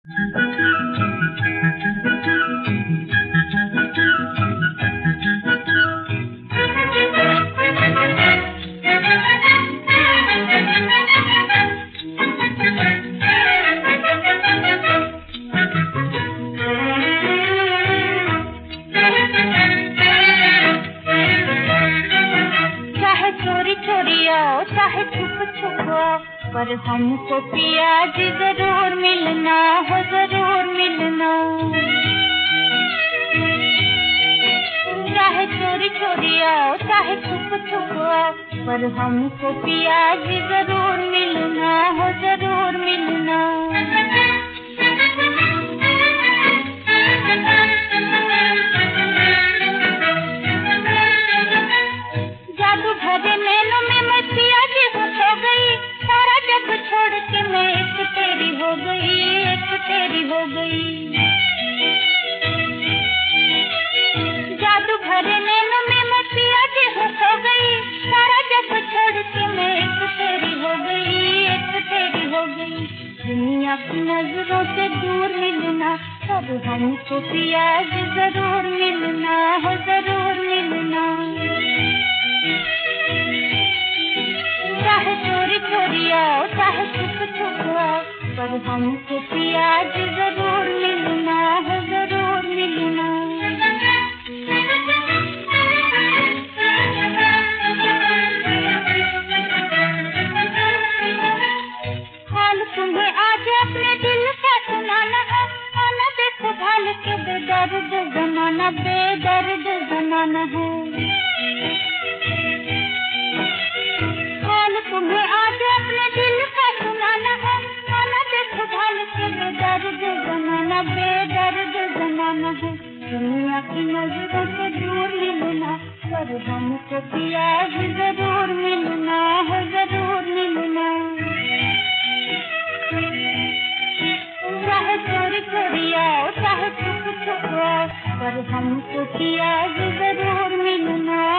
चाहे छुप छुप पर हमको पिया जी जरूर मिलना हो, जरूर मिलना। चाहे चोरी चोरी आओ, चाहे छुप छुप आओ, पर हमको पिया जी जरूर मिलना हो, जरूर मिलना। जादू भरे नैनों में मैं पिया जी हो गई, सारा जग छोड़ के मैं एक तेरी हो गई, एक तेरी हो गई। जादू भरे नैनों में मैं पिया जी हो गई, सारा जग छोड़ के मैं एक तेरी हो गई, एक तेरी हो गई। दुनिया की नजरों से दूर मिलना, तब हमको पिया जी जरूर मिलना हो, जरूर मिलना। चाहे चोरी चोरी आओ, चाहे छुप छुप आओ, पर हमको पिया जी जरूर मिलना है, जरूर मिलना। हाल तुम्हें आज अपने दिल का सुनाना है, आना देखो भाल के बेदर्द जमाना, बेदर्द जमाना है। तुम्हें आज अपने दिल का सुनाना है, आना देखो भाल के बेदर्द जमाना, बेदर्द जमाना है। दुनिया की नजरों से दूर मिलना, पर हमको पिया जी जरूर मिलना है, जरूर मिलना। चाहे चोरी चोरी आओ, चाहे छुप छुप आओ, पर हमको पिया जी जरूर मिलना